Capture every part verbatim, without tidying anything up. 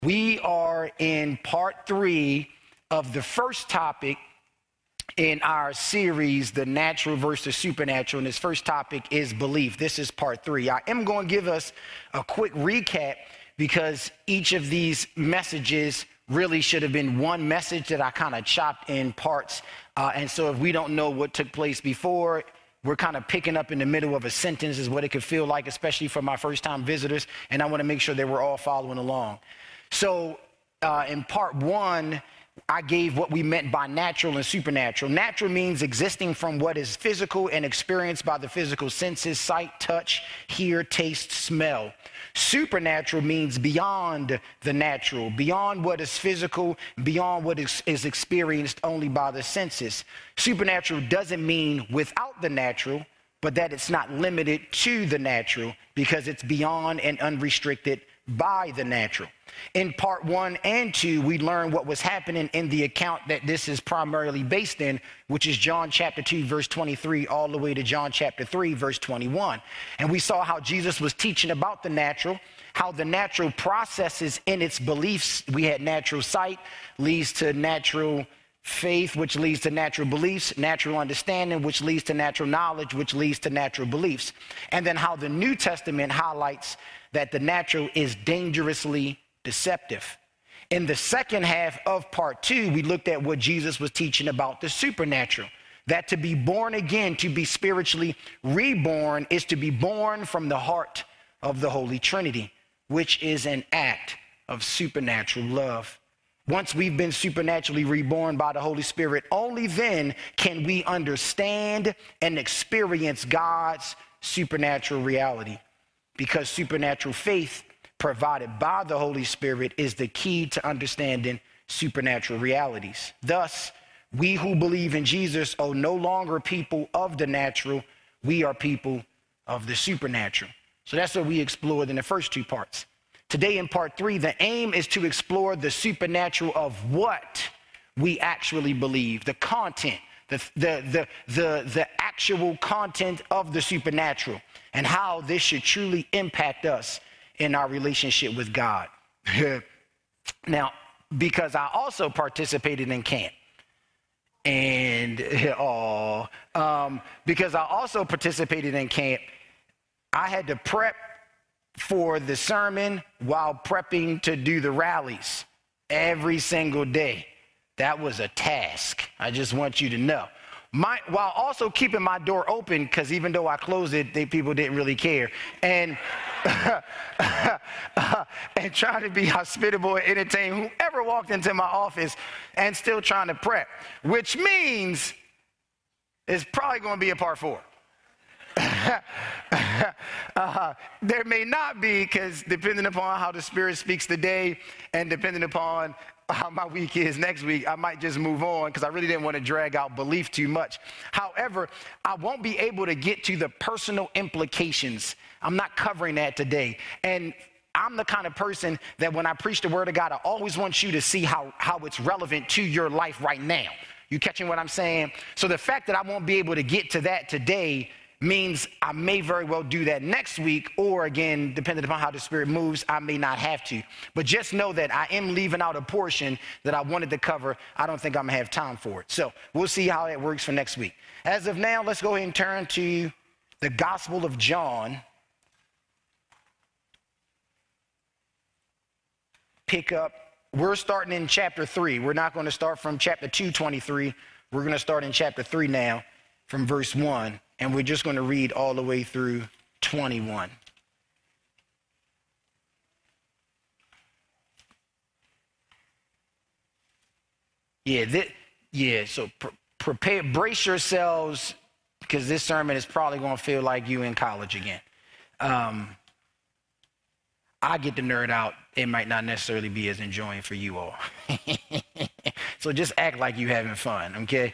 We are in part three of the first topic in our series, The Natural versus Supernatural. And this first topic is belief. This is part three. I am going to give us a quick recap because each of these messages really should have been one message that I kind of chopped in parts. Uh, and so if we don't know what took place before, we're kind of picking up in the middle of a sentence is what it could feel like, especially for my first time visitors. And I want to make sure that we're all following along. So uh, in part one, I gave what we meant by natural and supernatural. Natural means existing from what is physical and experienced by the physical senses: sight, touch, hear, taste, smell. Supernatural means beyond the natural, beyond what is physical, beyond what is, is experienced only by the senses. Supernatural doesn't mean without the natural, but that it's not limited to the natural because it's beyond and unrestricted by the natural. In part one and two, we learned what was happening in the account that this is primarily based in, which is John chapter two, verse twenty-three, all the way to John chapter three, verse twenty-one. And we saw how Jesus was teaching about the natural, how the natural processes in its beliefs. We had natural sight leads to natural faith, which leads to natural beliefs, natural understanding, which leads to natural knowledge, which leads to natural beliefs. And then how the New Testament highlights that the natural is dangerously deceptive. In the second half of part two, we looked at what Jesus was teaching about the supernatural, that to be born again, to be spiritually reborn, is to be born from the heart of the Holy Trinity, which is an act of supernatural love. Once we've been supernaturally reborn by the Holy Spirit, only then can we understand and experience God's supernatural reality, because supernatural faith provided by the Holy Spirit is the key to understanding supernatural realities. Thus, we who believe in Jesus are no longer people of the natural. We are people of the supernatural. So that's what we explored in the first two parts. Today in part three, the aim is to explore the supernatural of what we actually believe, the content, the, the, the, the, the actual content of the supernatural, and how this should truly impact us in our relationship with God. Now, because I also participated in camp, and oh, um, because I also participated in camp, I had to prep for the sermon while prepping to do the rallies every single day. That was a task. I just want you to know. My, while also keeping my door open, because even though I closed it, they, people didn't really care. And, and trying to be hospitable and entertain whoever walked into my office, and still trying to prep, which means it's probably going to be a part four. uh, there may not be, because depending upon how the Spirit speaks today and depending upon how my week is next week, I might just move on because I really didn't want to drag out belief too much. However, I won't be able to get to the personal implications. I'm not covering that today. And I'm the kind of person that when I preach the word of God, I always want you to see how, how it's relevant to your life right now. You catching what I'm saying? So the fact that I won't be able to get to that today means I may very well do that next week, or again, depending upon how the Spirit moves, I may not have to. But just know that I am leaving out a portion that I wanted to cover. I don't think I'm gonna have time for it. So we'll see how that works for next week. As of now, let's go ahead and turn to the Gospel of John. Pick up, we're starting in chapter three. We're not gonna start from chapter two, twenty-three. We're gonna start in chapter three now from verse one. And we're just going to read all the way through twenty-one. Yeah, that, yeah. So pr- prepare, brace yourselves, because this sermon is probably going to feel like you in college again. Um, I get the nerd out. It might not necessarily be as enjoying for you all. So just act like you're having fun, okay?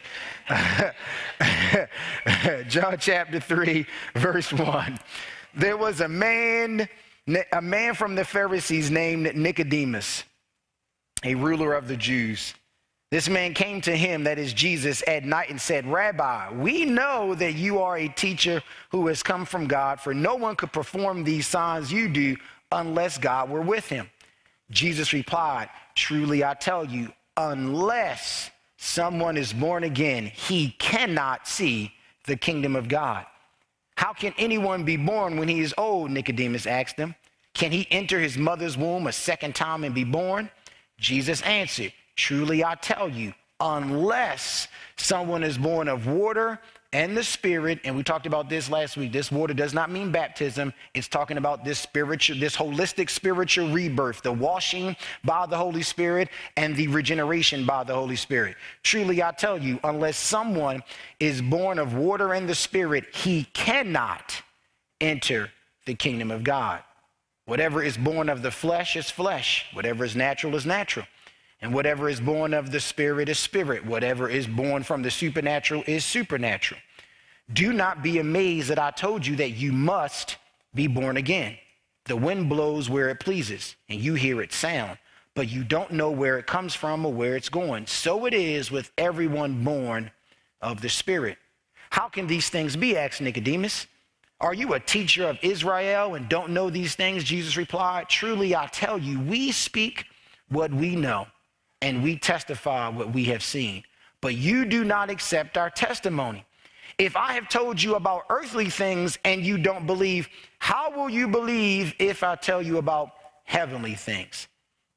John chapter three, verse one. There was a man, a man from the Pharisees named Nicodemus, a ruler of the Jews. This man came to him, that is Jesus, at night and said, "Rabbi, we know that you are a teacher who has come from God, for no one could perform these signs you do unless God were with him." Jesus replied, truly I tell you, unless someone is born again, he cannot see the kingdom of God. How can anyone be born when he is old? Nicodemus asked him. Can he enter his mother's womb a second time and be born? Jesus answered, truly I tell you, unless someone is born of water and the Spirit, and we talked about this last week, this water does not mean baptism. It's talking about this spiritual, this holistic spiritual rebirth, the washing by the Holy Spirit and the regeneration by the Holy Spirit. Truly I tell you, unless someone is born of water and the Spirit, he cannot enter the kingdom of God. Whatever is born of the flesh is flesh. Whatever is natural is natural. And whatever is born of the Spirit is spirit. Whatever is born from the supernatural is supernatural. Do not be amazed that I told you that you must be born again. The wind blows where it pleases, and you hear its sound, but you don't know where it comes from or where it's going. So it is with everyone born of the Spirit. How can these things be? Asked Nicodemus. Are you a teacher of Israel and don't know these things? Jesus replied, truly I tell you, we speak what we know, and we testify what we have seen, but you do not accept our testimony. If I have told you about earthly things and you don't believe, how will you believe if I tell you about heavenly things?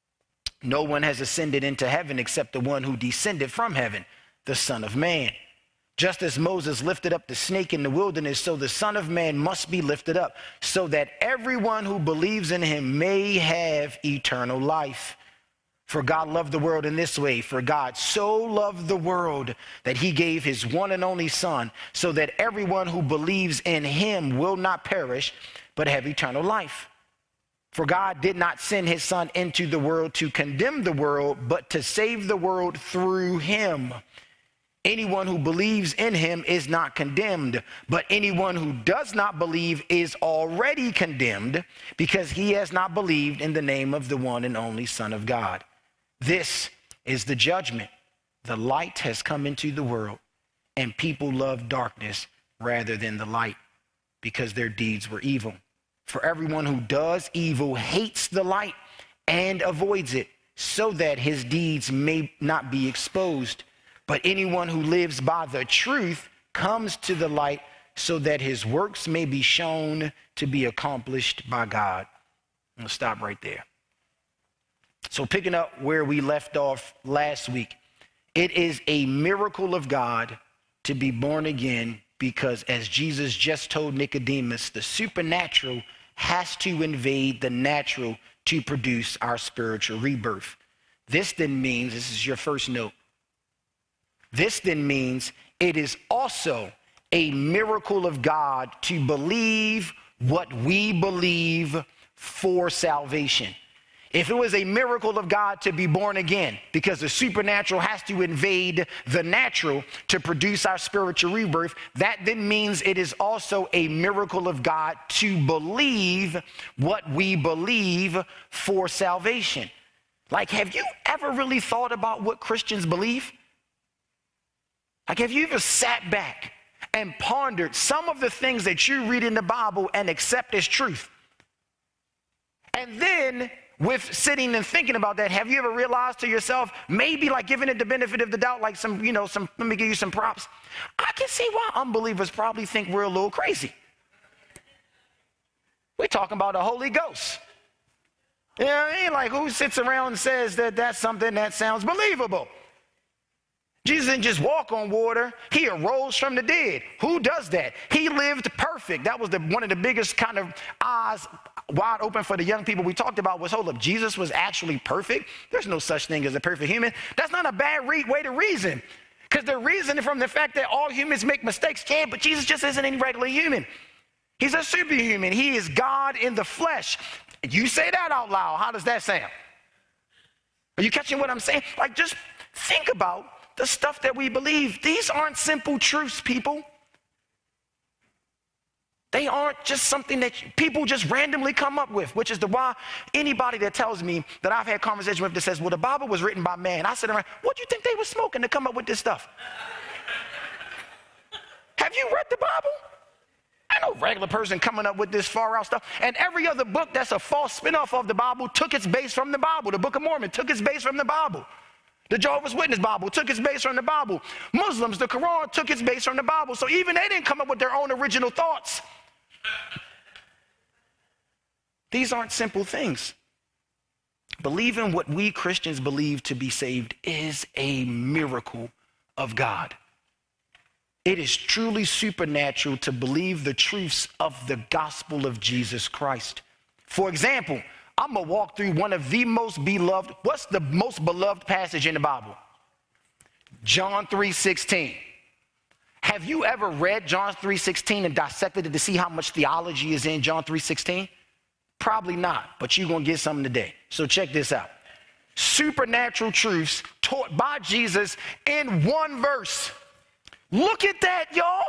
No one has ascended into heaven except the one who descended from heaven, the Son of Man. Just as Moses lifted up the snake in the wilderness, so the Son of Man must be lifted up, so that everyone who believes in him may have eternal life. For God loved the world in this way, for God so loved the world that he gave his one and only Son, so that everyone who believes in him will not perish, but have eternal life. For God did not send his Son into the world to condemn the world, but to save the world through him. Anyone who believes in him is not condemned, but anyone who does not believe is already condemned, because he has not believed in the name of the one and only Son of God. This is the judgment. The light has come into the world, and people love darkness rather than the light, because their deeds were evil. For everyone who does evil hates the light and avoids it, so that his deeds may not be exposed. But anyone who lives by the truth comes to the light, so that his works may be shown to be accomplished by God. I'm going to stop right there. So picking up where we left off last week, it is a miracle of God to be born again, because as Jesus just told Nicodemus, the supernatural has to invade the natural to produce our spiritual rebirth. This then means, this is your first note, this then means it is also a miracle of God to believe what we believe for salvation. If it was a miracle of God to be born again, because the supernatural has to invade the natural to produce our spiritual rebirth, that then means it is also a miracle of God to believe what we believe for salvation. Like, have you ever really thought about what Christians believe? Like, have you ever sat back and pondered some of the things that you read in the Bible and accept as truth? And then, with sitting and thinking about that, have you ever realized to yourself, maybe like giving it the benefit of the doubt, like some, you know, some, let me give you some props. I can see why unbelievers probably think we're a little crazy. We're talking about the Holy Ghost. You know what I mean? Like, who sits around and says that that's something that sounds believable? Jesus didn't just walk on water. He arose from the dead. Who does that? He lived perfect. That was the, one of the biggest kind of eyes wide open for the young people we talked about was, hold up, Jesus was actually perfect? There's no such thing as a perfect human. That's not a bad re- way to reason, because they're reasoning from the fact that all humans make mistakes. Yeah, but Jesus just isn't any regular human. He's a superhuman. He is God in the flesh. You say that out loud. How does that sound? Are you catching what I'm saying? Like, just think about the stuff that we believe. These aren't simple truths, people. They aren't just something that people just randomly come up with, which is the why anybody that tells me that I've had conversation with that says, well, the Bible was written by man. I sit around, what do you think they were smoking to come up with this stuff? Have you read the Bible? I know regular person coming up with this far out stuff. And every other book that's a false spinoff of the Bible took its base from the Bible. The Book of Mormon took its base from the Bible. The Jehovah's Witness Bible took its base from the Bible. Muslims, the Quran took its base from the Bible. So even they didn't come up with their own original thoughts. These aren't simple things. Believing what we Christians believe to be saved is a miracle of God. It is truly supernatural to believe the truths of the gospel of Jesus Christ. For example, I'm going to walk through one of the most beloved, what's the most beloved passage in the Bible? John three sixteen. Have you ever read John three sixteen and dissected it to see how much theology is in John three sixteen? Probably not, but you're going to get something today. So check this out. Supernatural truths taught by Jesus in one verse. Look at that, y'all.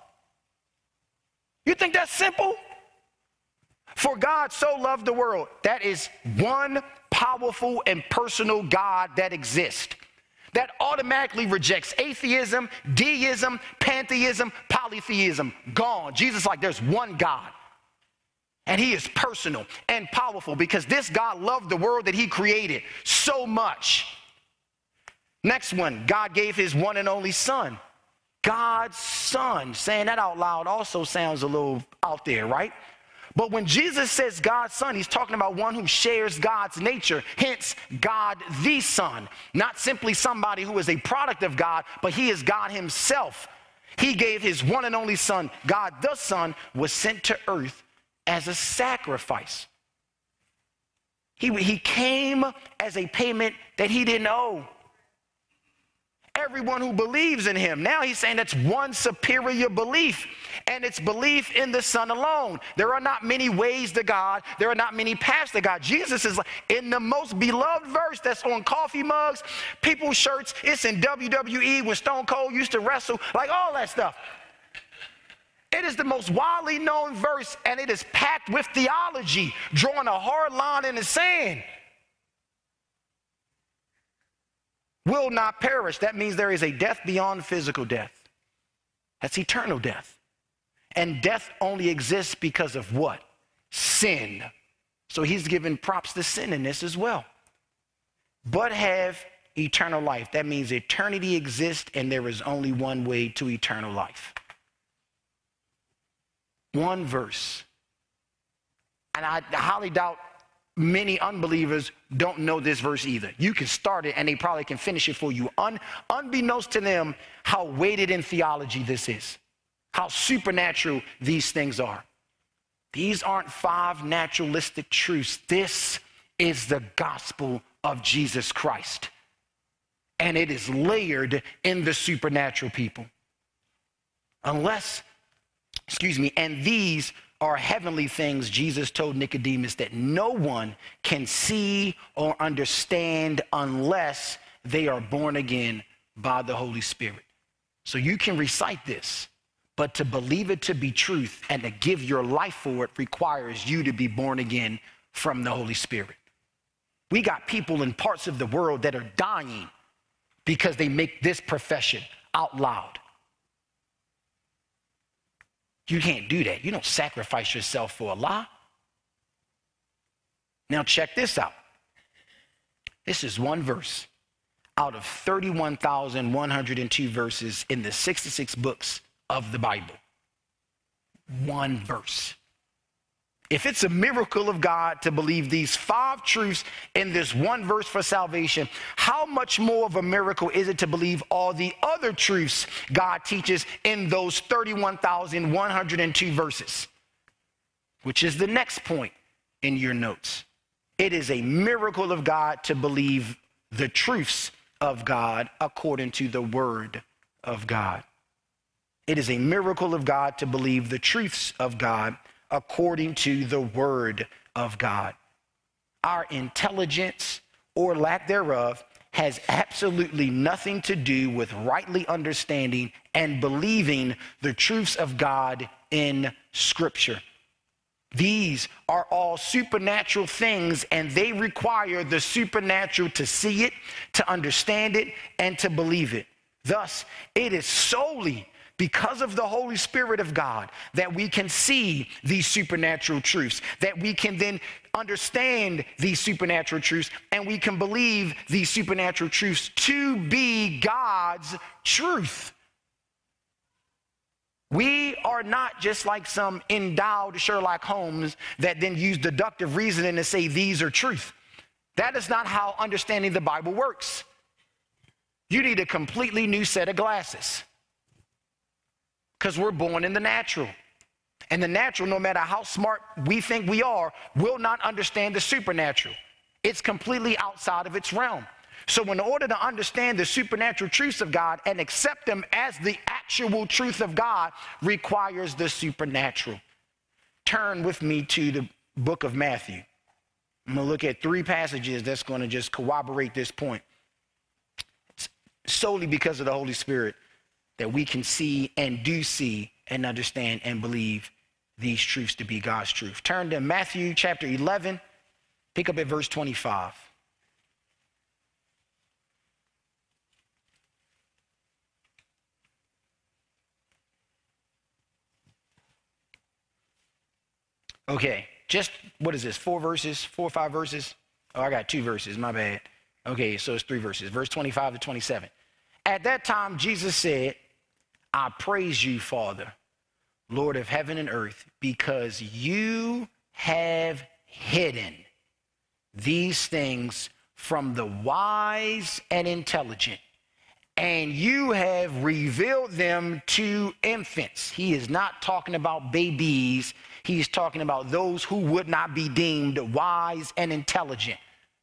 You think that's simple? For God so loved the world. That is one powerful and personal God that exists. That automatically rejects atheism, deism, pantheism, polytheism. Gone. Jesus is like, there's one God. And he is personal and powerful because this God loved the world that he created so much. Next one, God gave his one and only son. God's son. Saying that out loud also sounds a little out there, right? But when Jesus says God's son, he's talking about one who shares God's nature, hence God the Son. Not simply somebody who is a product of God, but he is God himself. He gave his one and only son. God the Son was sent to earth as a sacrifice. He, he came as a payment that he didn't owe. Everyone who believes in him. Now he's saying that's one superior belief, and it's belief in the Son alone. There are not many ways to God. There are not many paths to God. Jesus is in the most beloved verse that's on coffee mugs, people's shirts. It's in W W E when Stone Cold used to wrestle, like all that stuff. It is the most widely known verse, and it is packed with theology, drawing a hard line in the sand. Will not perish. That means there is a death beyond physical death. That's eternal death. And death only exists because of what? Sin. So he's giving props to sin in this as well. But have eternal life. That means eternity exists and there is only one way to eternal life. One verse. And I highly doubt many unbelievers don't know this verse either. You can start it and they probably can finish it for you. Un, unbeknownst to them how weighted in theology this is. How supernatural these things are. These aren't five naturalistic truths. This is the gospel of Jesus Christ. And it is layered in the supernatural people. Unless, excuse me, and these are heavenly things, Jesus told Nicodemus, that no one can see or understand unless they are born again by the Holy Spirit. So you can recite this, but to believe it to be truth and to give your life for it requires you to be born again from the Holy Spirit. We got people in parts of the world that are dying because they make this profession out loud. You can't do that. You don't sacrifice yourself for a lie. Now check this out. This is one verse out of thirty-one thousand one hundred two verses in the sixty-six books of the Bible. One verse. If it's a miracle of God to believe these five truths in this one verse for salvation, how much more of a miracle is it to believe all the other truths God teaches in those thirty-one thousand one hundred two verses? Which is the next point in your notes. It is a miracle of God to believe the truths of God according to the word of God. It is a miracle of God to believe the truths of God according to the word of God. Our intelligence or lack thereof has absolutely nothing to do with rightly understanding and believing the truths of God in Scripture. These are all supernatural things, and they require the supernatural to see it, to understand it, and to believe it. Thus, it is solely because of the Holy Spirit of God, that we can see these supernatural truths, that we can then understand these supernatural truths, and we can believe these supernatural truths to be God's truth. We are not just like some endowed Sherlock Holmes that then use deductive reasoning to say these are truth. That is not how understanding the Bible works. You need a completely new set of glasses, because we're born in the natural. And the natural, no matter how smart we think we are, will not understand the supernatural. It's completely outside of its realm. So in order to understand the supernatural truths of God and accept them as the actual truth of God requires the supernatural. Turn with me to the book of Matthew. I'm going to look at three passages that's going to just corroborate this point. It's solely because of the Holy Spirit that we can see and do see and understand and believe these truths to be God's truth. Turn to Matthew chapter eleven, pick up at verse twenty-five. Okay, just, what is this, four verses, four or five verses? Oh, I got two verses, my bad. Okay, so it's three verses, verse twenty-five to twenty-seven. At that time, Jesus said, I praise you, Father, Lord of heaven and earth, because you have hidden these things from the wise and intelligent, and you have revealed them to infants. He is not talking about babies. He's talking about those who would not be deemed wise and intelligent.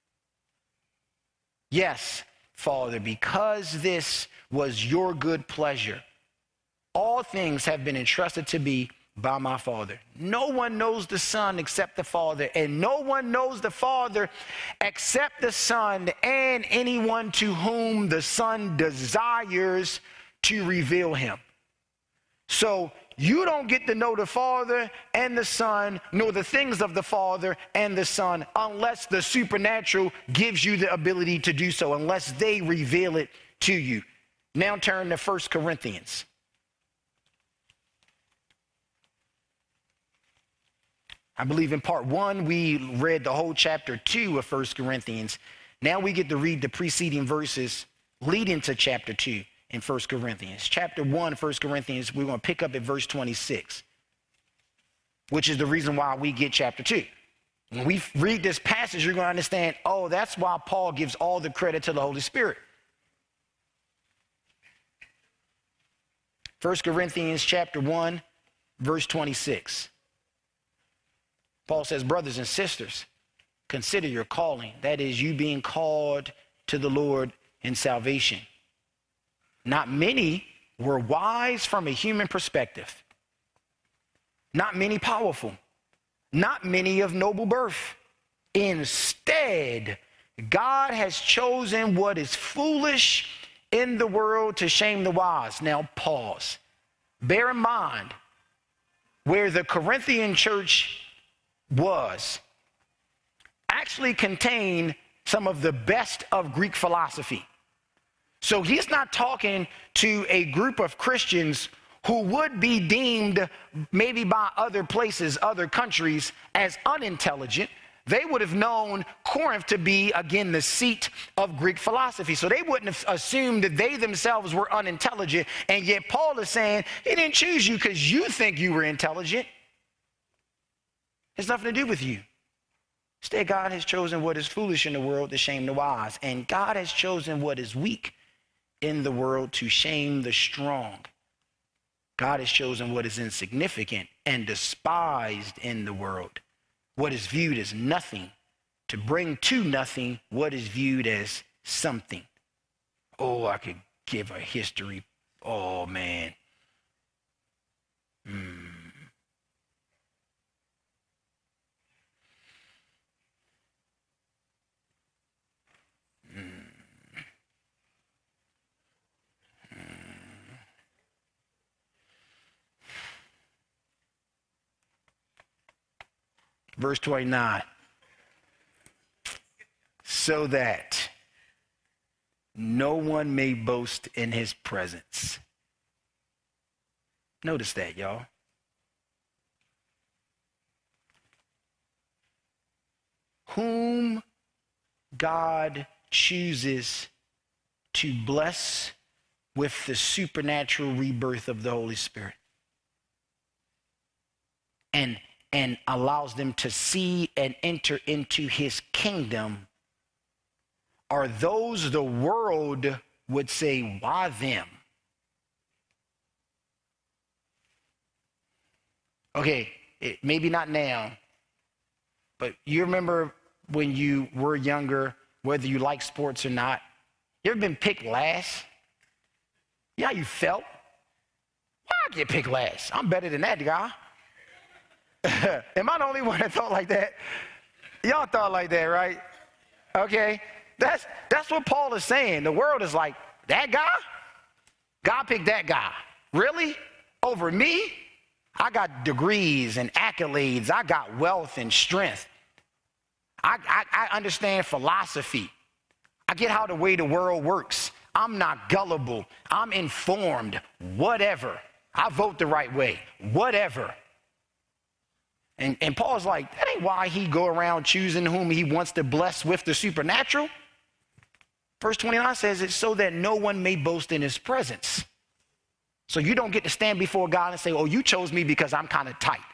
Yes, Father, because this was your good pleasure, all things have been entrusted to me by my Father. No one knows the Son except the Father, and no one knows the Father except the Son and anyone to whom the Son desires to reveal him. So you don't get to know the Father and the Son, nor the things of the Father and the Son, unless the supernatural gives you the ability to do so, unless they reveal it to you. Now turn to First Corinthians. I believe in part one, we read the whole chapter two of First Corinthians. Now we get to read the preceding verses leading to chapter two in First Corinthians. Chapter one, First Corinthians, we're going to pick up at verse twenty-six, which is the reason why we get chapter two. When we read this passage, you're going to understand, oh, that's why Paul gives all the credit to the Holy Spirit. First Corinthians chapter one, verse twenty-six. Paul says, brothers and sisters, consider your calling. That is, you being called to the Lord in salvation. Not many were wise from a human perspective. Not many powerful. Not many of noble birth. Instead, God has chosen what is foolish in the world to shame the wise. Now pause. Bear in mind where the Corinthian church was actually contained some of the best of Greek philosophy. So he's not talking to a group of Christians who would be deemed maybe by other places, other countries, as unintelligent. They would have known Corinth to be, again, the seat of Greek philosophy. So they wouldn't have assumed that they themselves were unintelligent. And yet Paul is saying, he didn't choose you because you think you were intelligent. It has nothing to do with you. Instead, God has chosen what is foolish in the world to shame the wise. And God has chosen what is weak in the world to shame the strong. God has chosen what is insignificant and despised in the world, what is viewed as nothing, to bring to nothing what is viewed as something. Oh, I could give a history. Oh, man. Hmm. Verse twenty-nine, so that no one may boast in his presence. Notice that, y'all. Whom God chooses to bless with the supernatural rebirth of the Holy Spirit. And, and allows them to see and enter into his kingdom are those the world would say, why them? Okay, it, maybe not now, but you remember when you were younger, whether you like sports or not, you ever been picked last? Yeah, you felt. Why I get picked last? I'm better than that guy. Am I the only one that thought like that? Y'all thought like that, right? Okay, that's that's what Paul is saying. The world is like, that guy? God picked that guy. Really? Over me? I got degrees and accolades. I got wealth and strength. I, I, I understand philosophy. I get how the way the world works. I'm not gullible. I'm informed. Whatever. I vote the right way. Whatever. And, and Paul's like, that ain't why he go around choosing whom he wants to bless with the supernatural. Verse twenty-nine says it's so that no one may boast in his presence. So you don't get to stand before God and say, oh, you chose me because I'm kind of tight.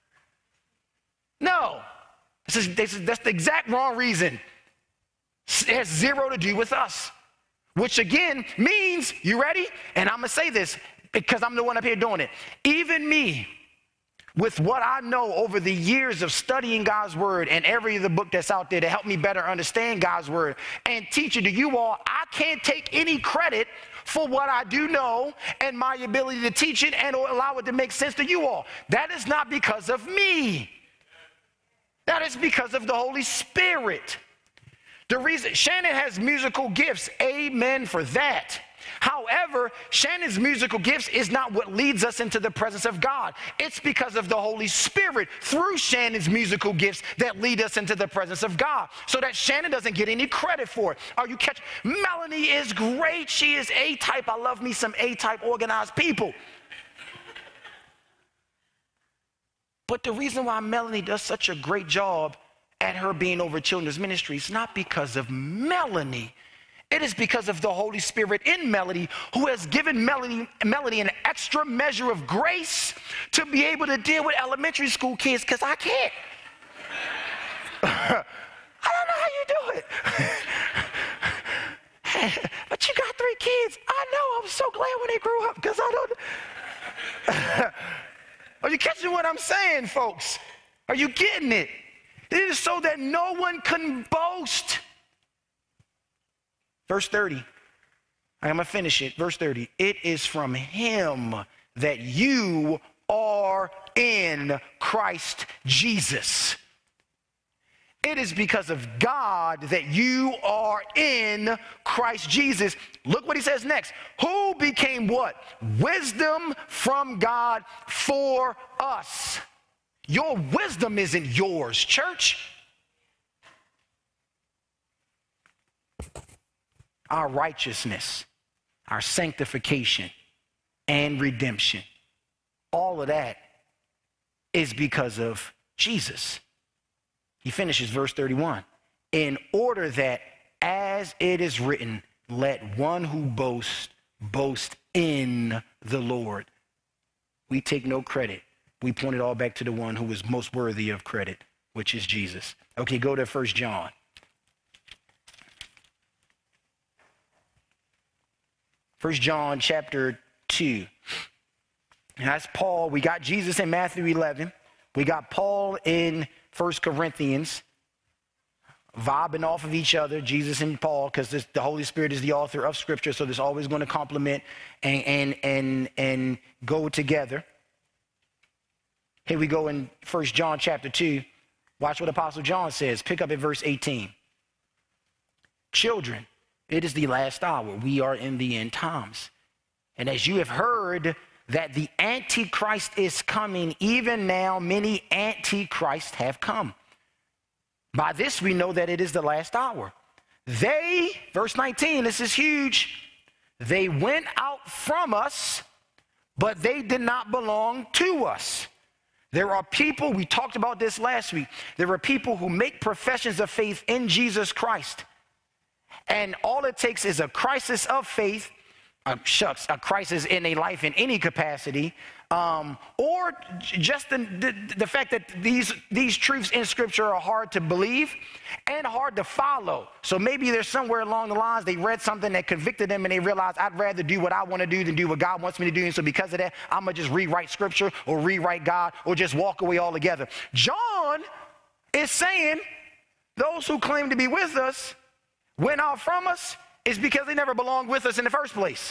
No. This is, this is, that's the exact wrong reason. It has zero to do with us. Which again means, you ready? And I'm going to say this because I'm the one up here doing it. Even me, with what I know over the years of studying God's word and every other book that's out there to help me better understand God's word and teach it to you all, I can't take any credit for what I do know and my ability to teach it and allow it to make sense to you all. That is not because of me. That is because of the Holy Spirit. The reason Shannon has musical gifts, amen for that. However, Shannon's musical gifts is not what leads us into the presence of God. It's because of the Holy Spirit through Shannon's musical gifts that lead us into the presence of God, so that Shannon doesn't get any credit for it. Are you catching? Melanie is great. She is A-type. I love me some A-type organized people. But the reason why Melanie does such a great job at her being over children's ministry is not because of Melanie. It is because of the Holy Spirit in Melanie, who has given Melanie, Melanie an extra measure of grace to be able to deal with elementary school kids, because I can't. I don't know how you do it. But you got three kids. I know. I'm so glad when they grew up, because I don't. Are you catching what I'm saying, folks? Are you getting it? It is so that no one can boast. Verse thirty, I'm going to finish it. Verse thirty, it is from him that you are in Christ Jesus. It is because of God that you are in Christ Jesus. Look what he says next. Who became what? Wisdom from God for us. Your wisdom isn't yours, church. Our righteousness, our sanctification, and redemption, all of that is because of Jesus. He finishes verse thirty-one. In order that, as it is written, let one who boasts, boast in the Lord. We take no credit. We point it all back to the one who is most worthy of credit, which is Jesus. Okay, go to First John. First John chapter two. And that's Paul. We got Jesus in Matthew eleven. We got Paul in First Corinthians, vibing off of each other, Jesus and Paul, because the Holy Spirit is the author of Scripture, so there's always going to complement and, and, and, and go together. Here we go in First John chapter two. Watch what Apostle John says. Pick up at verse eighteen. Children, it is the last hour. We are in the end times. And as you have heard that the Antichrist is coming, even now many Antichrists have come. By this we know that it is the last hour. They, verse nineteen, this is huge. They went out from us, but they did not belong to us. There are people, we talked about this last week, there are people who make professions of faith in Jesus Christ. And all it takes is a crisis of faith, uh, shucks, a crisis in a life in any capacity, um, or just the, the, the fact that these, these truths in Scripture are hard to believe and hard to follow. So maybe there's somewhere along the lines they read something that convicted them and they realized, I'd rather do what I want to do than do what God wants me to do. And so because of that, I'm going to just rewrite Scripture or rewrite God or just walk away altogether. John is saying those who claim to be with us went out from us is because they never belonged with us in the first place.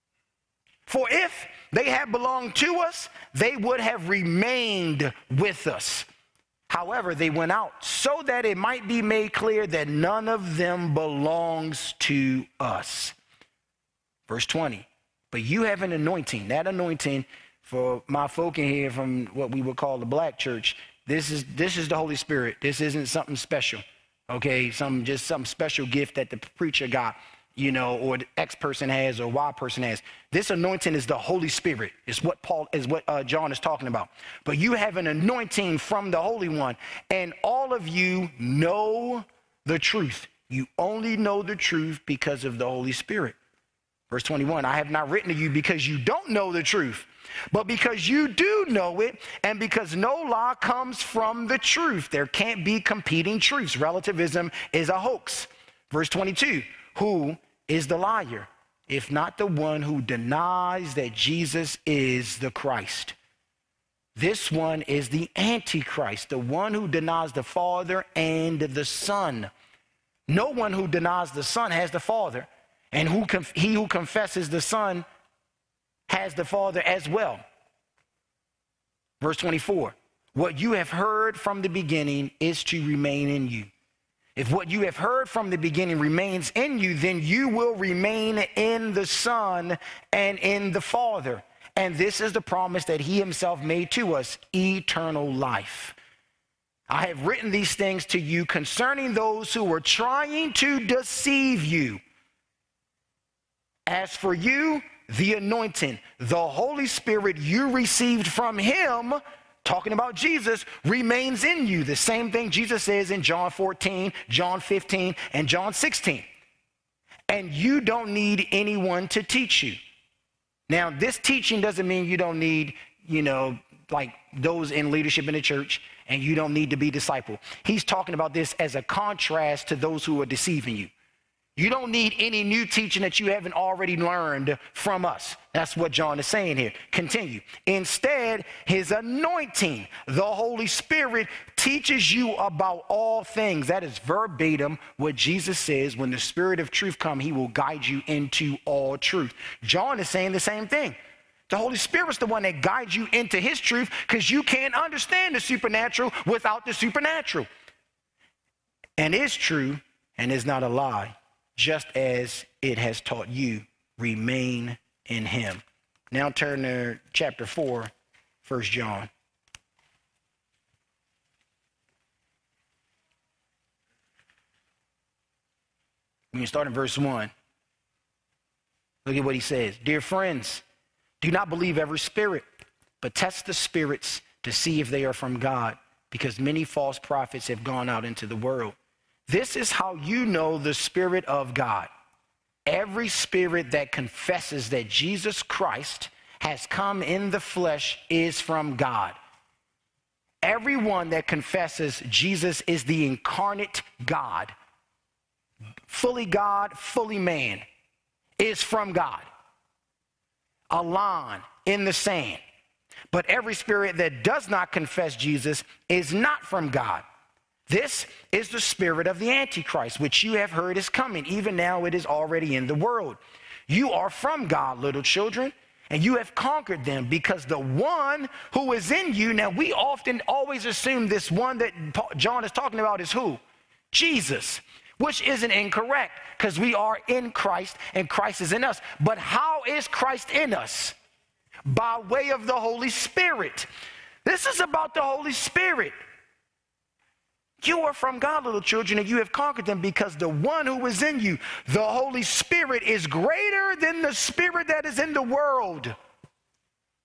For if they had belonged to us, they would have remained with us. However, they went out so that it might be made clear that none of them belongs to us. Verse twenty, but you have an anointing. That anointing, for my folk in here from what we would call the black church, this is, this is the Holy Spirit. This isn't something special. Okay, some just some special gift that the preacher got, you know, or the X person has or Y person has. This anointing is the Holy Spirit. It's what Paul is what uh, John is talking about. But you have an anointing from the Holy One, and all of you know the truth. You only know the truth because of the Holy Spirit. Verse twenty-one, I have not written to you because you don't know the truth, but because you do know it, and because no lie comes from the truth. There can't be competing truths. Relativism is a hoax. Verse twenty-two, who is the liar, if not the one who denies that Jesus is the Christ? This one is the Antichrist, the one who denies the Father and the Son. No one who denies the Son has the Father, and who conf- he who confesses the Son has the Father as well. Verse twenty-four, what you have heard from the beginning is to remain in you. If what you have heard from the beginning remains in you, then you will remain in the Son and in the Father. And this is the promise that he himself made to us, eternal life. I have written these things to you concerning those who were trying to deceive you. As for you, the anointing, the Holy Spirit you received from him, talking about Jesus, remains in you. The same thing Jesus says in John fourteen, John fifteen, and John sixteen. And you don't need anyone to teach you. Now, this teaching doesn't mean you don't need, you know, like those in leadership in the church, and you don't need to be discipled. He's talking about this as a contrast to those who are deceiving you. You don't need any new teaching that you haven't already learned from us. That's what John is saying here. Continue. Instead, his anointing, the Holy Spirit, teaches you about all things. That is verbatim what Jesus says. When the Spirit of truth comes, he will guide you into all truth. John is saying the same thing. The Holy Spirit's the one that guides you into his truth, because you can't understand the supernatural without the supernatural. And it's true and is not a lie. Just as it has taught you, remain in him. Now turn to chapter four, First John. We can start in verse one. Look at what he says. Dear friends, do not believe every spirit, but test the spirits to see if they are from God, because many false prophets have gone out into the world. This is how you know the Spirit of God. Every spirit that confesses that Jesus Christ has come in the flesh is from God. Everyone that confesses Jesus is the incarnate God, fully God, fully man, is from God. A line in the sand. But every spirit that does not confess Jesus is not from God. This is the spirit of the Antichrist, which you have heard is coming. Even now it is already in the world. You are from God, little children, and you have conquered them, because the one who is in you, now we often always assume this one that John is talking about is who? Jesus, which isn't incorrect, because we are in Christ and Christ is in us. But how is Christ in us? By way of the Holy Spirit. This is about the Holy Spirit. You are from God, little children, and you have conquered them, because the one who is in you, the Holy Spirit, is greater than the spirit that is in the world.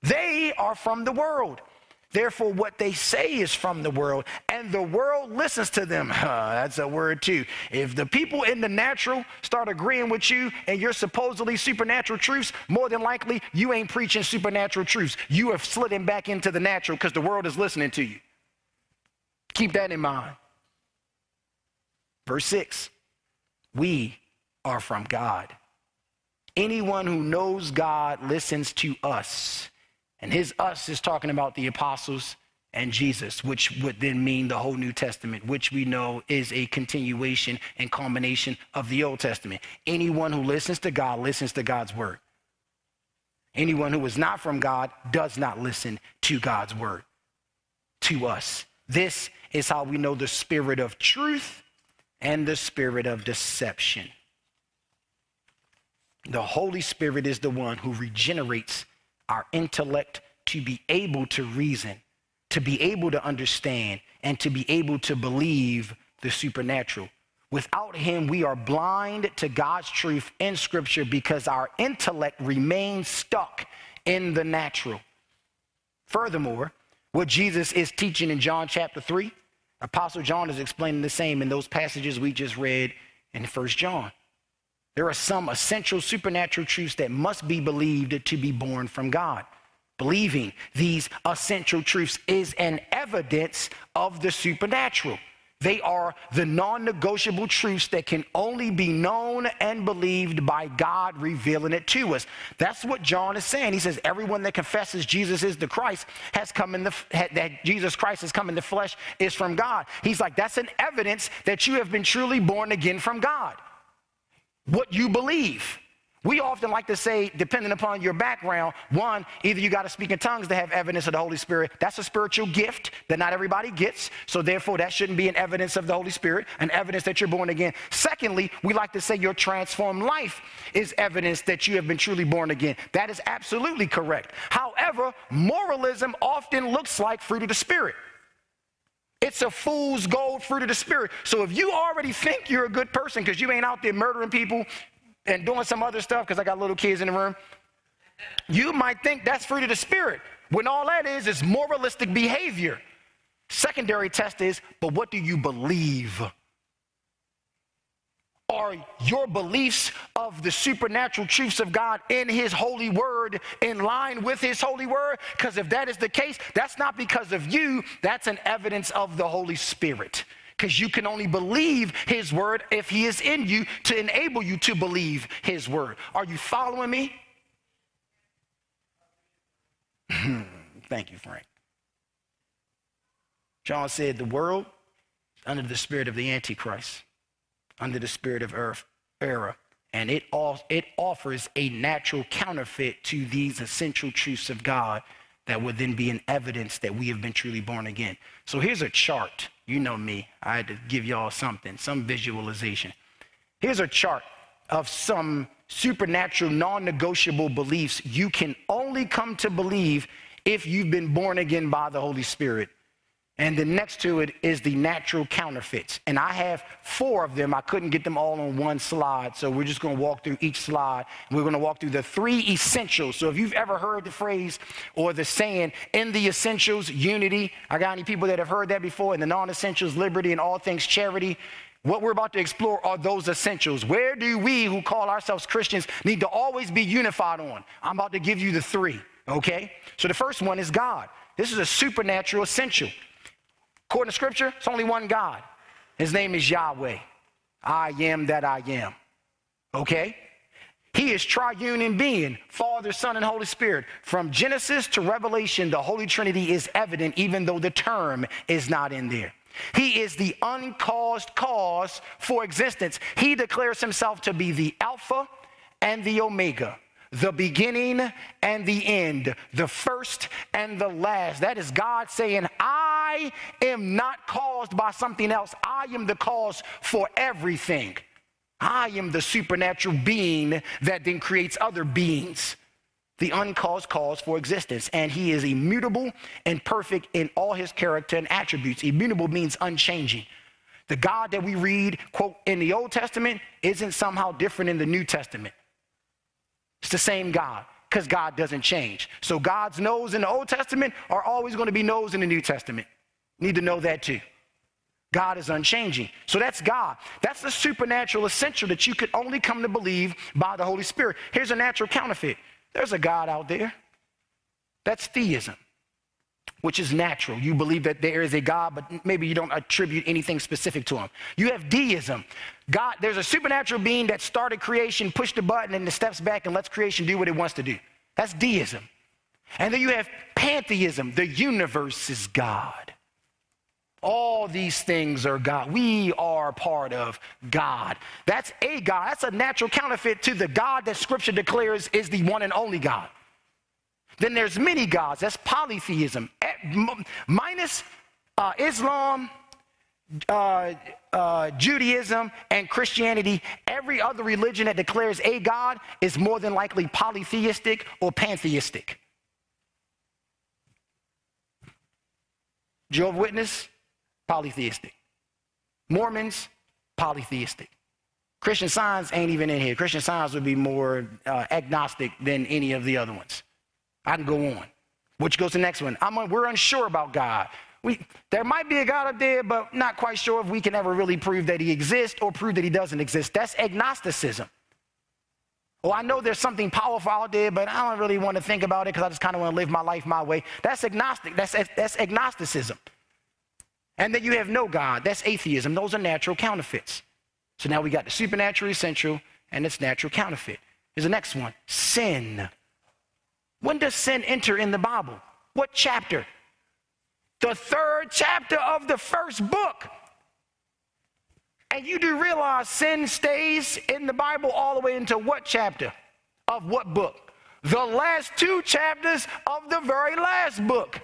They are from the world. Therefore, what they say is from the world, and the world listens to them. Uh, that's a word too. If the people in the natural start agreeing with you and your supposedly supernatural truths, more than likely you ain't preaching supernatural truths. You have slid back into the natural because the world is listening to you. Keep that in mind. Verse six, we are from God. Anyone who knows God listens to us. And his us is talking about the apostles and Jesus, which would then mean the whole New Testament, which we know is a continuation and culmination of the Old Testament. Anyone who listens to God listens to God's word. Anyone who is not from God does not listen to God's word, to us. This is how we know the spirit of truth and the spirit of deception. The Holy Spirit is the one who regenerates our intellect to be able to reason, to be able to understand, and to be able to believe the supernatural. Without him, we are blind to God's truth in Scripture because our intellect remains stuck in the natural. Furthermore, what Jesus is teaching in John chapter three, Apostle John is explaining the same in those passages we just read in First John. There are some essential supernatural truths that must be believed to be born from God. Believing these essential truths is an evidence of the supernatural. They are the non-negotiable truths that can only be known and believed by God revealing it to us. That's what John is saying. He says, everyone that confesses Jesus is the Christ has come in the, that Jesus Christ has come in the flesh is from God. He's like, that's an evidence that you have been truly born again from God. What you believe. We often like to say, depending upon your background, one, either you got to speak in tongues to have evidence of the Holy Spirit. That's a spiritual gift that not everybody gets. So therefore, that shouldn't be an evidence of the Holy Spirit, an evidence that you're born again. Secondly, we like to say your transformed life is evidence that you have been truly born again. That is absolutely correct. However, moralism often looks like fruit of the Spirit. It's a fool's gold, fruit of the Spirit. So if you already think you're a good person because you ain't out there murdering people and doing some other stuff, because I got little kids in the room, you might think that's fruit of the Spirit, when all that is is moralistic behavior. Secondary test is, but what do you believe? Are your beliefs of the supernatural truths of God in his holy word in line with his holy word? Because if that is the case, that's not because of you. That's an evidence of the Holy Spirit. Because you can only believe his word if he is in you to enable you to believe his word. Are you following me? Thank you, Frank. John said the world under the spirit of the Antichrist, under the spirit of earth, error, and it, all, it offers a natural counterfeit to these essential truths of God that would then be an evidence that we have been truly born again. So here's a chart. You know me. I had to give y'all something, some visualization. Here's a chart of some supernatural, non-negotiable beliefs you can only come to believe if you've been born again by the Holy Spirit. And then next to it is the natural counterfeits. And I have four of them. I couldn't get them all on one slide. So we're just going to walk through each slide. We're going to walk through the three essentials. So if you've ever heard the phrase or the saying, in the essentials, unity. I got any people that have heard that before? In the non-essentials, liberty, and all things charity. What we're about to explore are those essentials. Where do we who call ourselves Christians need to always be unified on? I'm about to give you the three, okay? So the first one is God. This is a supernatural essential. According to Scripture, it's only one God. His name is Yahweh. I am that I am. Okay? He is triune in being, Father, Son, and Holy Spirit. From Genesis to Revelation, the Holy Trinity is evident, even though the term is not in there. He is the uncaused cause for existence. He declares himself to be the Alpha and the Omega, the beginning and the end, the first and the last. That is God saying, I am not caused by something else. I am the cause for everything. I am the supernatural being that then creates other beings. The uncaused cause for existence. And he is immutable and perfect in all his character and attributes. Immutable means unchanging. The God that we read, quote, in the Old Testament isn't somehow different in the New Testament. It's the same God. because God doesn't change. So God's no's in the Old Testament are always going to be no's in the New Testament. Need to know that too. God is unchanging. So that's God. That's the supernatural essential that you could only come to believe by the Holy Spirit. Here's a natural counterfeit. There's a God out there. That's theism, which is natural. You believe that there is a God, but maybe you don't attribute anything specific to him. You have deism. God, there's a supernatural being that started creation, pushed the button, and it steps back and lets creation do what it wants to do. That's deism. And then you have pantheism. The universe is God. All these things are God. We are part of God. That's a God. That's a natural counterfeit to the God that Scripture declares is the one and only God. Then there's many gods. That's polytheism. Minus uh, Islam, uh, uh, Judaism, and Christianity, every other religion that declares a God is more than likely polytheistic or pantheistic. Jehovah's Witness, polytheistic. Mormons, polytheistic. Christian Science ain't even in here. Christian Science would be more uh, agnostic than any of the other ones. I can go on. Which goes to the next one. I'm, we're unsure about God. We, there might be a God up there, but not quite sure if we can ever really prove that he exists or prove that he doesn't exist. That's agnosticism. Well, I know there's something powerful out there, but I don't really want to think about it because I just kind of want to live my life my way. That's agnostic. That's, that's agnosticism. And then you have no God. That's atheism. Those are natural counterfeits. So now we got the supernatural essential and its natural counterfeit. Here's the next one. Sin. When does sin enter in the Bible? What chapter? The third chapter of the first book. And you do realize sin stays in the Bible all the way into what chapter? Of what book? The last two chapters of the very last book.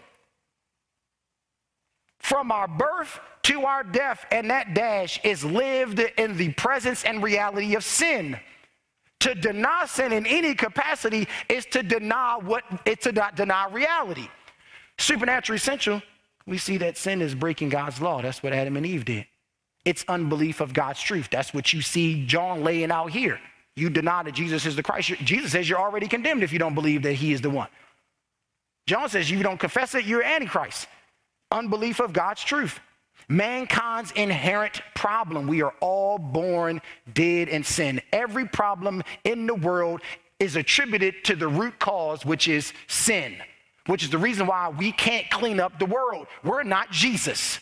From our birth to our death, and that dash is lived in the presence and reality of sin. To deny sin in any capacity is to deny what it's to deny reality. Supernatural essential, we see that sin is breaking God's law. That's what Adam and Eve did. It's unbelief of God's truth. That's what you see John laying out here. You deny that Jesus is the Christ. Jesus says you're already condemned if you don't believe that he is the one. John says you don't confess it, you're Antichrist. Unbelief of God's truth. Mankind's inherent problem. We are all born dead in sin. Every problem in the world is attributed to the root cause, which is sin, which is the reason why we can't clean up the world. We're not Jesus.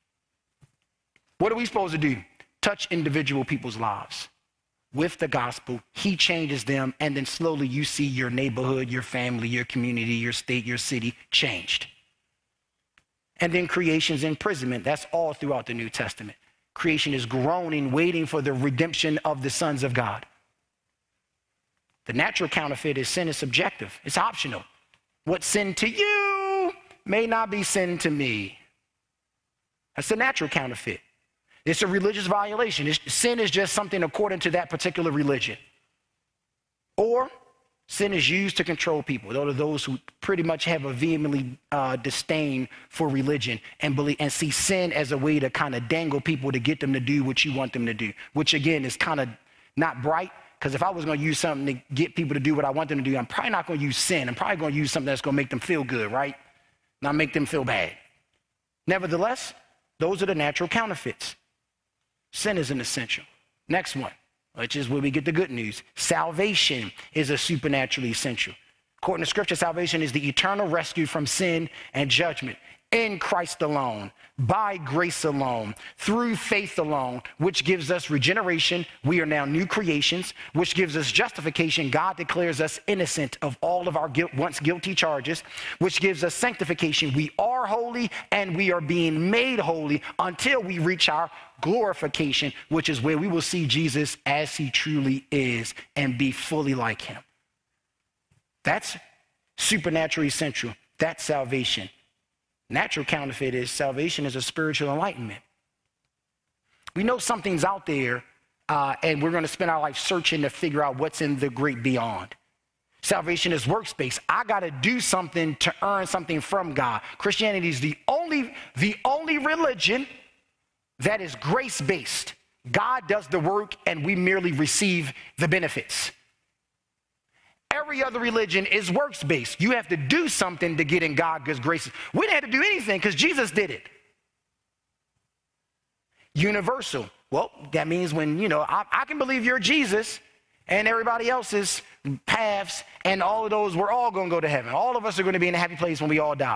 What are we supposed to do? Touch individual people's lives. With the gospel, he changes them, and then slowly you see your neighborhood, your family, your community, your state, your city changed. And then creation's imprisonment. That's all throughout the New Testament. Creation is groaning, waiting for the redemption of the sons of God. The natural counterfeit is sin is subjective. It's optional. What's sin to you may not be sin to me. That's the natural counterfeit. It's a religious violation. It's, sin is just something according to that particular religion. Or sin is used to control people. Those are those who pretty much have a vehemently uh, disdain for religion and believe and see sin as a way to kind of dangle people to get them to do what you want them to do, which again is kind of not bright, because if I was going to use something to get people to do what I want them to do, I'm probably not going to use sin. I'm probably going to use something that's going to make them feel good, right? Not make them feel bad. Nevertheless, those are the natural counterfeits. Sin is an essential. Next one, which is where we get the good news. Salvation is a supernaturally essential. According to Scripture, salvation is the eternal rescue from sin and judgment in Christ alone, by grace alone, through faith alone, which gives us regeneration. We are now new creations, which gives us justification. God declares us innocent of all of our guilt, once guilty charges, which gives us sanctification. We are holy and we are being made holy until we reach our glorification, which is where we will see Jesus as he truly is and be fully like him. That's supernaturally essential. That's salvation. Natural counterfeit is salvation is a spiritual enlightenment. We know something's out there, uh, and we're going to spend our life searching to figure out what's in the great beyond. Salvation is works-based. I got to do something to earn something from God. Christianity is the only, the only religion that is grace-based. God does the work, and we merely receive the benefits. Every every other religion is works-based. You have to do something to get in God's graces. We didn't have to do anything because Jesus did it. Universal. Well, that means when, you know, I, I can believe you're Jesus and everybody else's paths and all of those, we're all going to go to heaven. All of us are going to be in a happy place when we all die.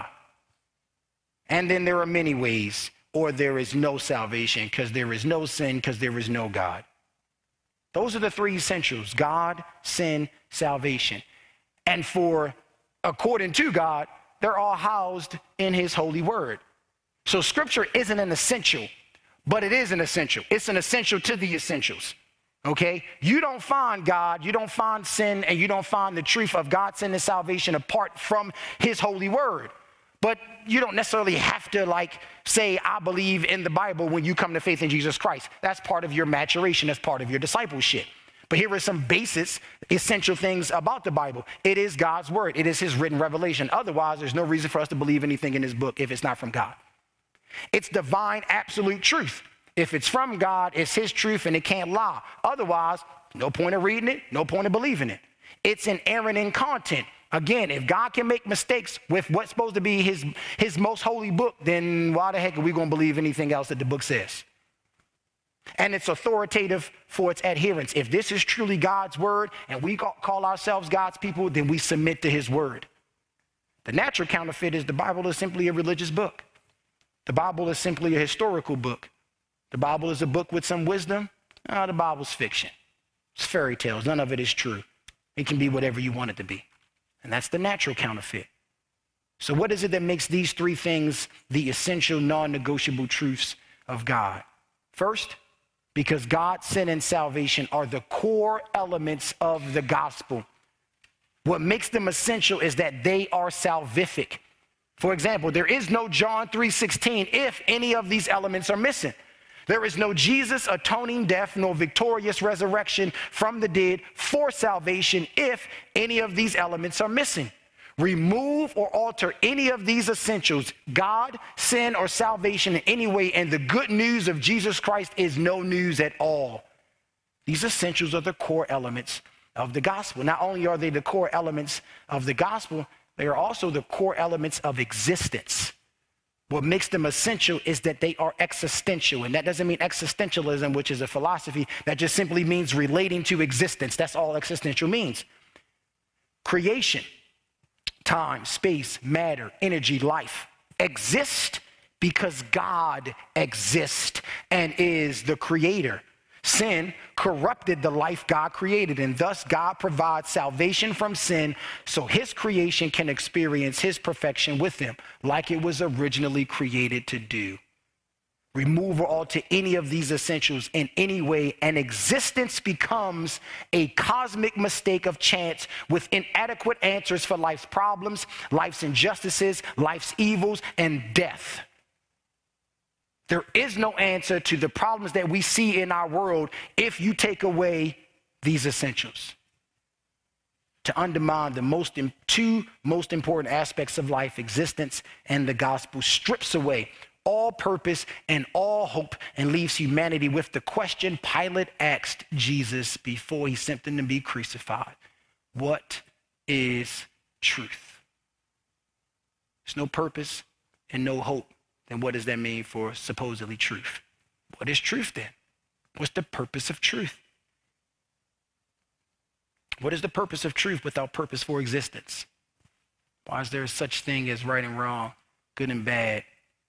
And then there are many ways, or there is no salvation because there is no sin because there is no God. Those are the three essentials: God, sin, salvation. And for, according to God, they're all housed in his holy word. So scripture isn't an essential, but it is an essential. It's an essential to the essentials, okay? You don't find God, you don't find sin, and you don't find the truth of God, sin, and salvation apart from his holy word. But you don't necessarily have to like say, I believe in the Bible when you come to faith in Jesus Christ. That's part of your maturation. That's part of your discipleship. But here are some basics, essential things about the Bible. It is God's word. It is his written revelation. Otherwise, there's no reason for us to believe anything in this book if it's not from God. It's divine absolute truth. If it's from God, it's his truth and it can't lie. Otherwise, no point of reading it, no point of believing it. It's inerrant in content. Again, if God can make mistakes with what's supposed to be his, his most holy book, then why the heck are we going to believe anything else that the book says? And it's authoritative for its adherents. If this is truly God's word and we call ourselves God's people, then we submit to his word. The natural counterfeit is the Bible is simply a religious book. The Bible is simply a historical book. The Bible is a book with some wisdom. Oh, the Bible's fiction. It's fairy tales. None of it is true. It can be whatever you want it to be. And that's the natural counterfeit. So what is it that makes these three things the essential, non-negotiable truths of God? First, because God, sin, and salvation are the core elements of the gospel. What makes them essential is that they are salvific. For example, there is no John three sixteen if any of these elements are missing. There is no Jesus atoning death nor victorious resurrection from the dead for salvation if any of these elements are missing. Remove or alter any of these essentials, God, sin, or salvation in any way, and the good news of Jesus Christ is no news at all. These essentials are the core elements of the gospel. Not only are they the core elements of the gospel, they are also the core elements of existence. What makes them essential is that they are existential. And that doesn't mean existentialism, which is a philosophy. That just simply means relating to existence. That's all existential means. Creation, time, space, matter, energy, life exist because God exists and is the creator. Sin corrupted the life God created, and thus God provides salvation from sin so his creation can experience his perfection with him, like it was originally created to do. Remove or alter any of these essentials in any way, and existence becomes a cosmic mistake of chance with inadequate answers for life's problems, life's injustices, life's evils, and death. There is no answer to the problems that we see in our world if you take away these essentials. To undermine the most two most important aspects of life, existence and the gospel, strips away all purpose and all hope and leaves humanity with the question Pilate asked Jesus before he sent him to be crucified: what is truth? There's no purpose and no hope. Then what does that mean for supposedly truth? What is truth then? What's the purpose of truth? What is the purpose of truth without purpose for existence? Why is there such thing as right and wrong, good and bad,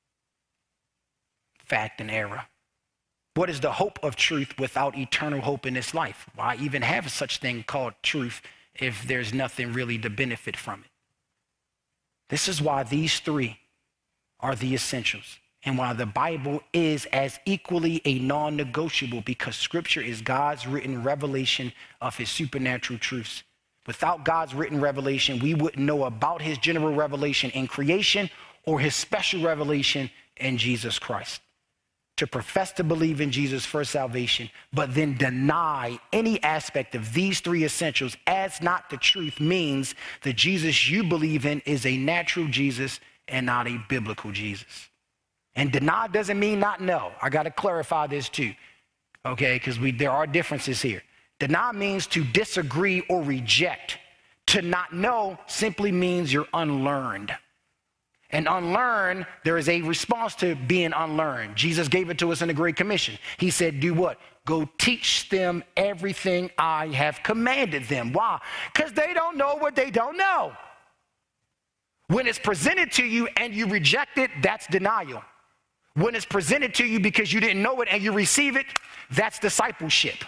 fact and error? What is the hope of truth without eternal hope in this life? Why even have such thing called truth if there's nothing really to benefit from it? This is why these three are the essentials, and why the Bible is as equally a non-negotiable, because scripture is God's written revelation of his supernatural truths. Without God's written revelation, we wouldn't know about his general revelation in creation or his special revelation in Jesus Christ. To profess to believe in Jesus for salvation, but then deny any aspect of these three essentials as not the truth means the Jesus you believe in is a natural Jesus and not a biblical Jesus. And deny doesn't mean not know. I got to clarify this too, okay? Because we there are differences here. Deny means to disagree or reject, To not know simply means you're unlearned. And unlearned, there is a response to being unlearned. Jesus gave it to us in the Great Commission. He said, do what? Go teach them everything I have commanded them. Why? Because they don't know what they don't know. When it's presented to you and you reject it, that's denial. When it's presented to you because you didn't know it and you receive it, that's discipleship.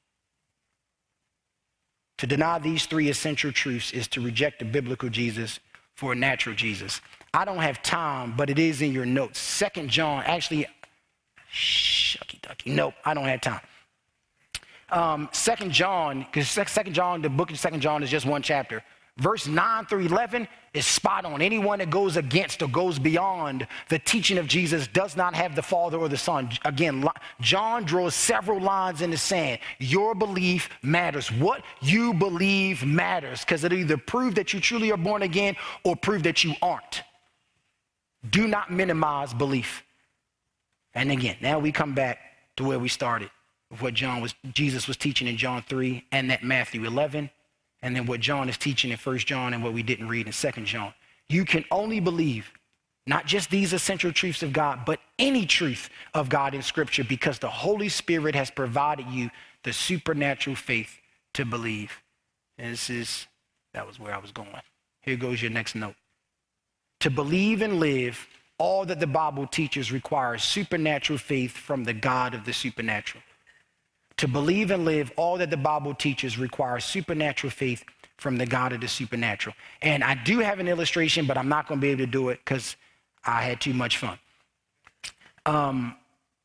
To deny these three essential truths is to reject the biblical Jesus for a natural Jesus. I don't have time, but it is in your notes. Second John, actually, shucky ducky. Nope, I don't have time. Um, Second John, because Second John, the book of Second John is just one chapter. Verse nine through eleven is spot on. Anyone that goes against or goes beyond the teaching of Jesus does not have the Father or the Son. Again, John draws several lines in the sand. Your belief matters. What you believe matters, because it'll either prove that you truly are born again or prove that you aren't. Do not minimize belief. And again, now we come back to where we started, of what John was, Jesus was teaching in John three and that Matthew eleven. And then what John is teaching in First John and what we didn't read in Second John. You can only believe not just these essential truths of God, but any truth of God in Scripture, because the Holy Spirit has provided you the supernatural faith to believe. And this is, that was where I was going. Here goes your next note. To believe and live all that the Bible teaches requires supernatural faith from the God of the supernatural. To believe and live all that the Bible teaches requires supernatural faith from the God of the supernatural. And I do have an illustration, but I'm not going to be able to do it because I had too much fun. Um,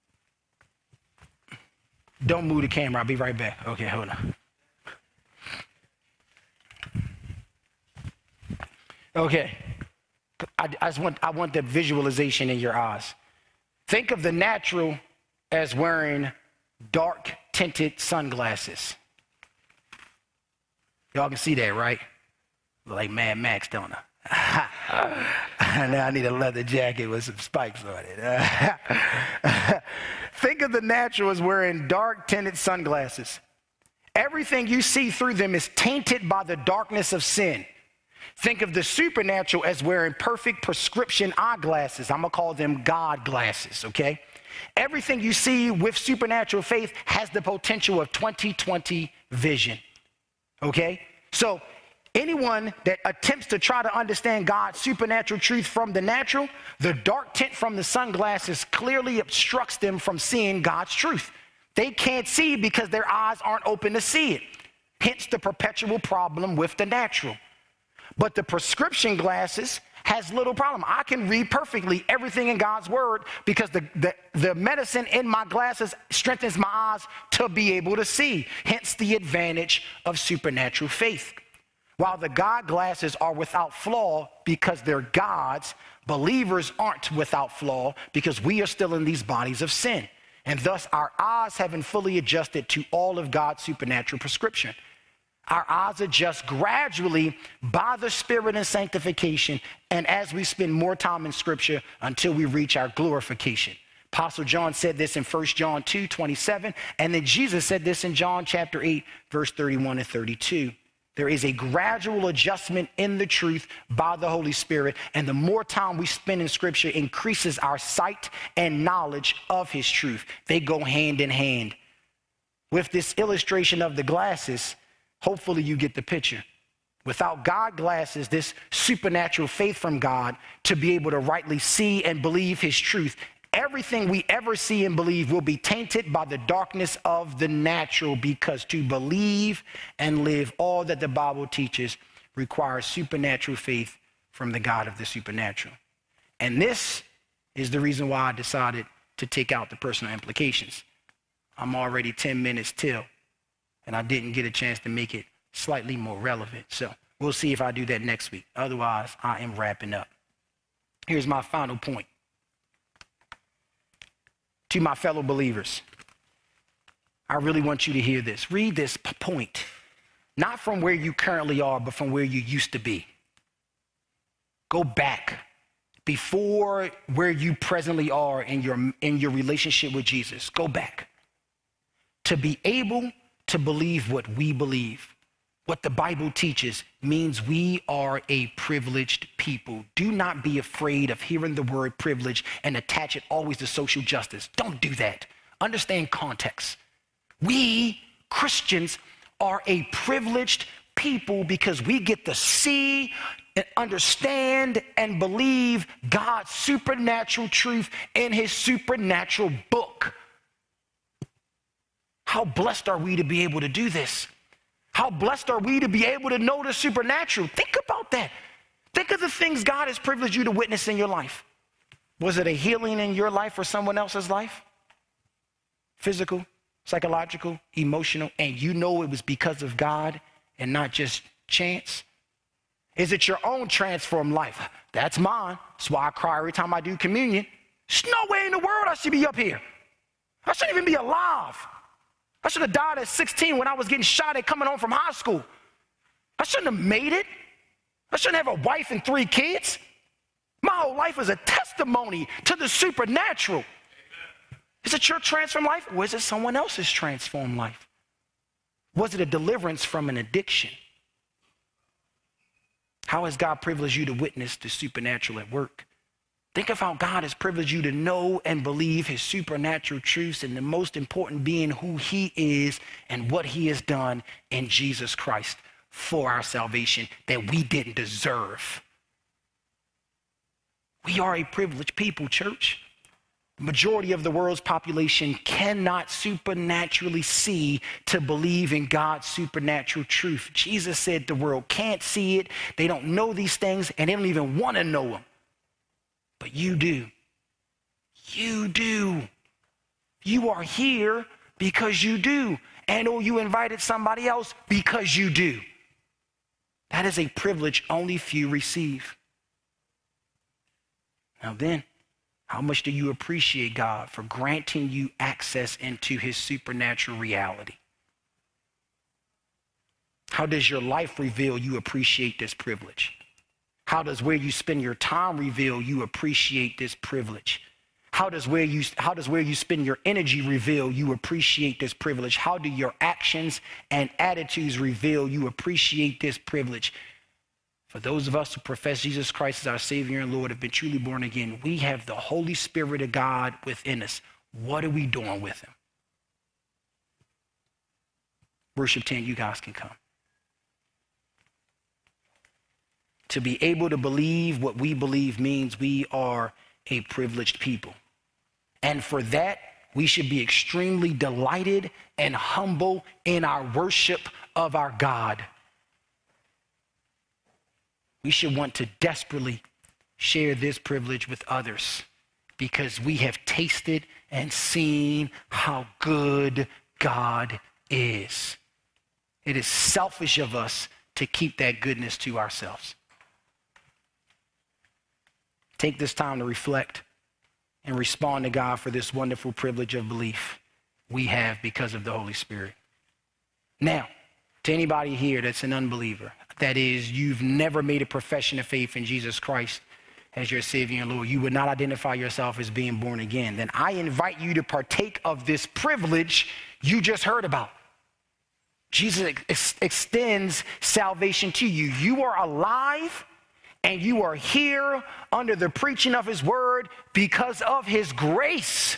don't move the camera. I'll be right back. Okay, hold on. Okay. I, I just want, I want the visualization in your eyes. Think of the natural as wearing dark tinted sunglasses. Y'all can see that, right? Like Mad Max, don't I? Now I need a leather jacket with some spikes on it. Think of the natural as wearing dark tinted sunglasses. Everything you see through them is tainted by the darkness of sin. Think of the supernatural as wearing perfect prescription eyeglasses. I'm going to call them God glasses, okay? Everything you see with supernatural faith has the potential of twenty twenty vision, okay? So anyone that attempts to try to understand God's supernatural truth from the natural, the dark tint from the sunglasses clearly obstructs them from seeing God's truth. They can't see because their eyes aren't open to see it. Hence the perpetual problem with the natural. But the prescription glasses has little problem. I can read perfectly everything in God's word because the, the, the medicine in my glasses strengthens my eyes to be able to see. Hence the advantage of supernatural faith. While the God glasses are without flaw because they're God's, believers aren't without flaw because we are still in these bodies of sin. And thus our eyes haven't fully adjusted to all of God's supernatural prescription. Our eyes adjust gradually by the Spirit and sanctification, and as we spend more time in Scripture until we reach our glorification. Apostle John said this in First John two twenty-seven, and then Jesus said this in John chapter eight, verse thirty-one and thirty-two. There is a gradual adjustment in the truth by the Holy Spirit, and the more time we spend in Scripture increases our sight and knowledge of His truth. They go hand in hand. With this illustration of the glasses, hopefully you get the picture. Without God glasses, this supernatural faith from God to be able to rightly see and believe His truth, everything we ever see and believe will be tainted by the darkness of the natural, because to believe and live all that the Bible teaches requires supernatural faith from the God of the supernatural. And this is the reason why I decided to take out the personal implications. I'm already ten minutes till, and I didn't get a chance to make it slightly more relevant. So we'll see if I do that next week. Otherwise, I am wrapping up. Here's my final point. To my fellow believers, I really want you to hear this. Read this point, not from where you currently are, but from where you used to be. Go back before where you presently are in your, in your relationship with Jesus. Go back. To be able to believe what we believe what the Bible teaches means we are a privileged people. Do not be afraid of hearing the word privilege and attach it always to social justice. Don't do that. Understand context. We Christians are a privileged people because we get to see and understand and believe God's supernatural truth in his supernatural book. How blessed are we to be able to do this? How blessed are we to be able to know the supernatural? Think about that. Think of the things God has privileged you to witness in your life. Was it a healing in your life or someone else's life? Physical, psychological, emotional, and you know it was because of God and not just chance? Is it your own transformed life? That's mine. That's why I cry every time I do communion. There's no way in the world I should be up here. I shouldn't even be alive. I should have died at sixteen when I was getting shot at coming home from high school. I shouldn't have made it. I shouldn't have a wife and three kids. My whole life is a testimony to the supernatural. Amen. Is it your transformed life or is it someone else's transformed life? Was it a deliverance from an addiction? How has God privileged you to witness the supernatural at work? Think of how God has privileged you to know and believe his supernatural truths, and the most important being who he is and what he has done in Jesus Christ for our salvation that we didn't deserve. We are a privileged people, church. The majority of the world's population cannot supernaturally see to believe in God's supernatural truth. Jesus said the world can't see it, they don't know these things, and they don't even want to know them. But you do. You do. You are here because you do. And or you invited somebody else because you do. That is a privilege only few receive. Now then, how much do you appreciate God for granting you access into his supernatural reality? How does your life reveal you appreciate this privilege? How does where you spend your time reveal you appreciate this privilege? How does where you how does where you spend your energy reveal you appreciate this privilege? How do your actions and attitudes reveal you appreciate this privilege? For those of us who profess Jesus Christ as our Savior and Lord, have been truly born again, we have the Holy Spirit of God within us. What are we doing with him? Worship team, you guys can come. To be able to believe what we believe means we are a privileged people. And for that, we should be extremely delighted and humble in our worship of our God. We should want to desperately share this privilege with others because we have tasted and seen how good God is. It is selfish of us to keep that goodness to ourselves. Take this time to reflect and respond to God for this wonderful privilege of belief we have because of the Holy Spirit. Now, to anybody here that's an unbeliever, that is, you've never made a profession of faith in Jesus Christ as your Savior and Lord, you would not identify yourself as being born again, then I invite you to partake of this privilege you just heard about. Jesus ex- extends salvation to you. You are alive and you are here under the preaching of his word because of his grace.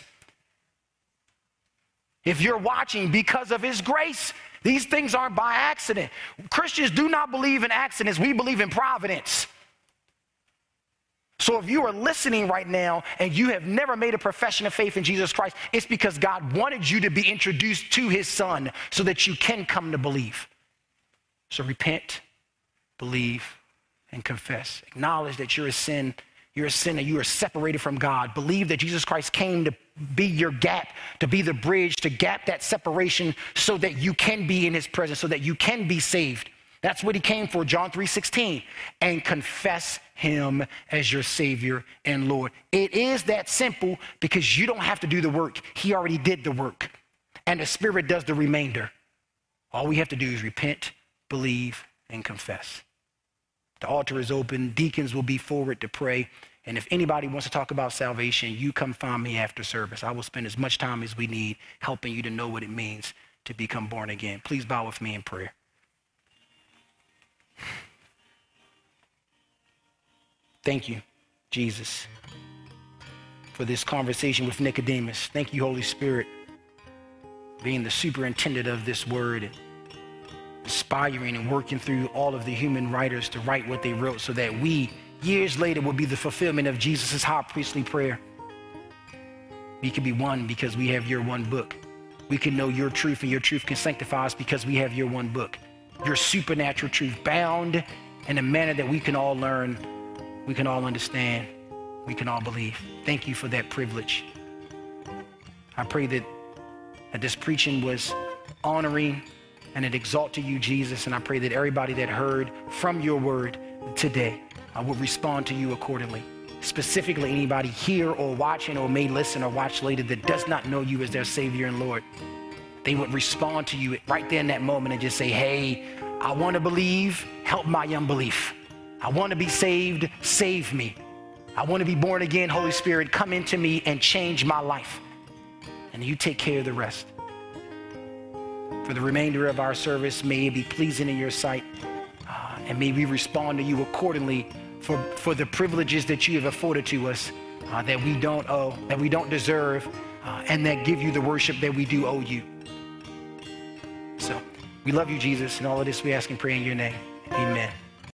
If you're watching, because of his grace. These things aren't by accident. Christians do not believe in accidents. We believe in providence. So if you are listening right now and you have never made a profession of faith in Jesus Christ, it's because God wanted you to be introduced to his son so that you can come to believe. So repent, believe, and confess. Acknowledge that you're a sin. You're a sinner. You are separated from God. Believe that Jesus Christ came to be your gap, to be the bridge, to gap that separation so that you can be in his presence, so that you can be saved. That's what he came for, John three sixteen. And confess him as your Savior and Lord. It is that simple because you don't have to do the work. He already did the work. And the Spirit does the remainder. All we have to do is repent, believe, and confess. The altar is open. Deacons will be forward to pray. And if anybody wants to talk about salvation, you come find me after service. I will spend as much time as we need helping you to know what it means to become born again. Please bow with me in prayer. Thank you, Jesus, for this conversation with Nicodemus. Thank you, Holy Spirit, being the superintendent of this word, and inspiring and working through all of the human writers to write what they wrote so that we, years later, will be the fulfillment of Jesus' high priestly prayer. We can be one because we have your one book. We can know your truth, and your truth can sanctify us because we have your one book. Your supernatural truth bound in a manner that we can all learn, we can all understand, we can all believe. Thank you for that privilege. I pray that, that this preaching was honoring and it exalted you, Jesus, and I pray that everybody that heard from your word today uh, will respond to you accordingly. Specifically, anybody here or watching or may listen or watch later that does not know you as their Savior and Lord, they would respond to you right there in that moment and just say, hey, I want to believe, help my unbelief. I want to be saved, save me. I want to be born again, Holy Spirit, come into me and change my life. And you take care of the rest. For the remainder of our service, may it be pleasing in your sight, uh, and may we respond to you accordingly for, for the privileges that you have afforded to us, uh, that we don't owe, that we don't deserve, uh, and that give you the worship that we do owe you. So we love you, Jesus, and all of this we ask and pray in your name. Amen.